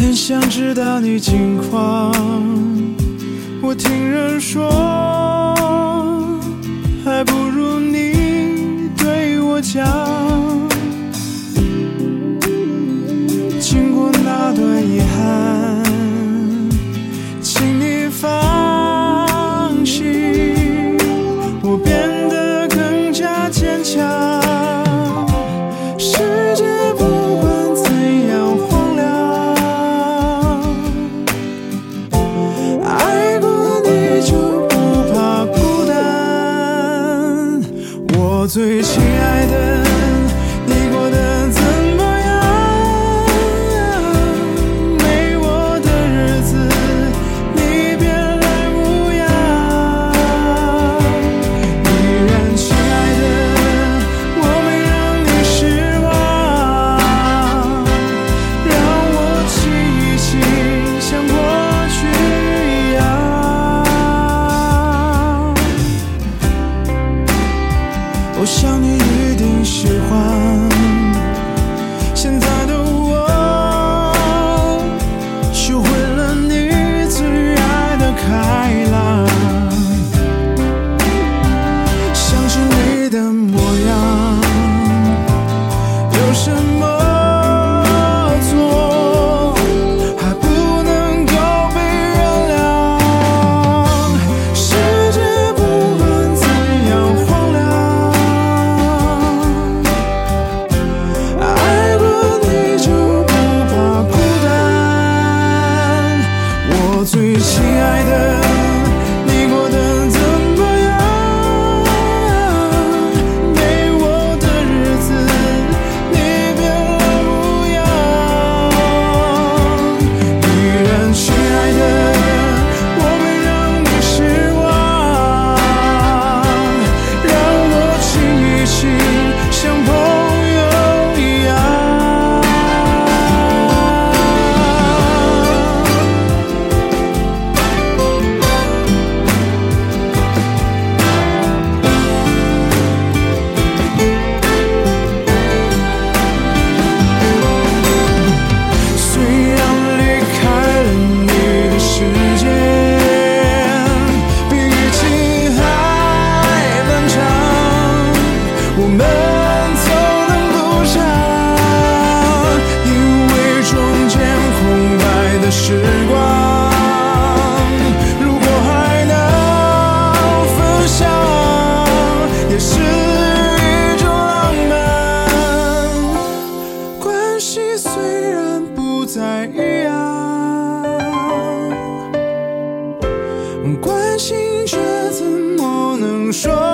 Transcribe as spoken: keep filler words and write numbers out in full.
想知道你近况，我听人说，还不如你对我讲。经过那段遗憾，请你放心，我变得更加坚强。世界不管怎样荒凉，爱过你就不怕孤单。我最亲爱的，你过得怎么样？没我的日子，你别来无恙。依然亲爱的，我没让你失望，让我亲一亲，像过去一样。我想你一定喜欢现在的我，学会了你最爱的开朗，想起你的模样，有什么错还不能够被原谅？世界不管怎样荒凉，爱过你就不怕孤单。我最亲爱的，你过得怎么样？没我的日子，你别来无恙。依然亲爱的，我没让你失望，让我亲一亲，像朋友一样。虽然离开了你的世界，比预期还漫长，我们走得不长，因为中间空白的时光，如果还能分享，也是一种浪漫。关系虽然不再一样，关心却怎么能说